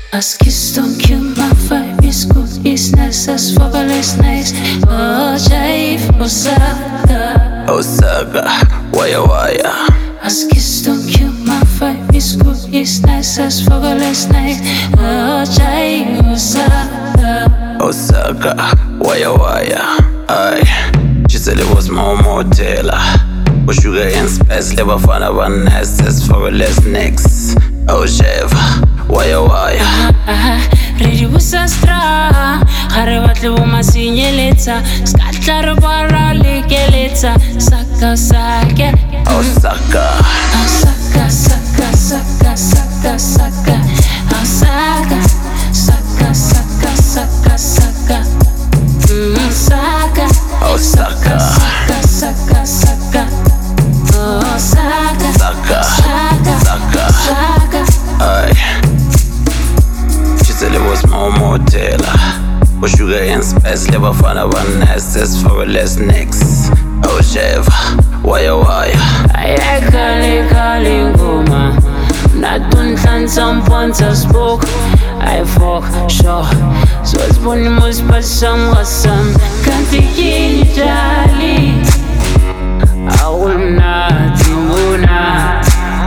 As kiss don't kill my vibe, it's good, it's nice, as fuck, it's nice. Oh, Jive, Osaka. Osaka, wire wire. As kiss don't kill my vibe, it's good, it's nice, as fuck, it's nice. Oh, Jive, Osaka. Osaka, wire wire. Aye, she said it was more motela. But sugar and spice, never found a one nice, as for less next. Oh, chef, wire wire. Ready was a stra. Harabatli wuma sinyeletsa. Skatlar bara lekeletsa. Saka saka. Osaka. Saka saka saka saka saka. Saka saka saka saka saka. Saka. Osaka. Saka saka saka. Saka. Saka. Saka. Saka. Aye. She said it was more motela. But sugar and spice, never found a one nice, as for less next. Oh, chef, wire wire. Ayakale kale ngoma natunhlanhla mphonsa spoke I fuck sure so it's funny most but some wasam can't begin jali awuna timuna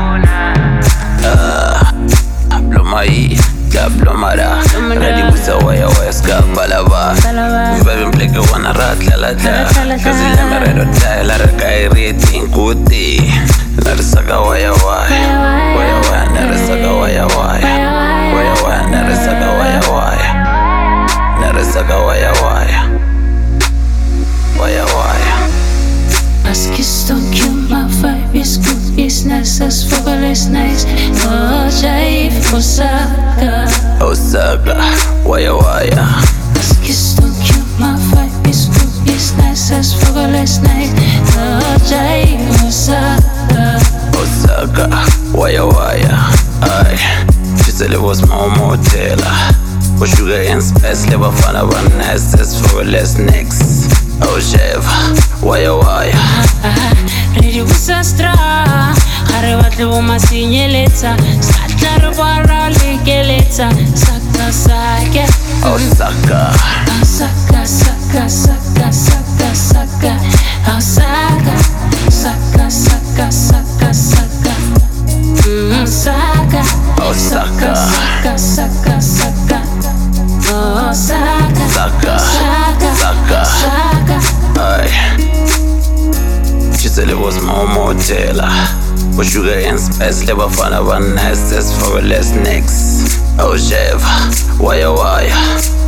Blomai, la blomada. Ready with a wire wire scalp balava. Vibing black one rat la Cause il me redo tai la ragai rating kuti. Narasaga wire wire. Wire wire narasaga wire wire. Wire wire narasaga wire wire. Narasaga wire wire. Wire wire. As kiss don't kill my vibe, it's good, it's nice, as fuck, it's nice. Oh, Jive, Osaka. Osaka, wire wire. As kiss don't kill my vibe, it's good, it's nice, as fuck, it's nice. Oh, Jive, Osaka. Osaka, wire wire. Aye, she said it was more motela. But sugar and spice, never found a one nice, as for less next. Oh, chef, wire wire. Ready was a stra. Harabatli wuma sinyeletsa. Skatlar bara lekeletsa. Saka saka. Osaka. Saka saka saka saka saka. Saka saka saka saka saka. Saka. Osaka. Saka saka saka. Saka. Saka. Saka. Saka. Saka. Aye. She said it was more motela. But sugar and spice, never found a one nice, as for less next. Oh, chef, wire wire.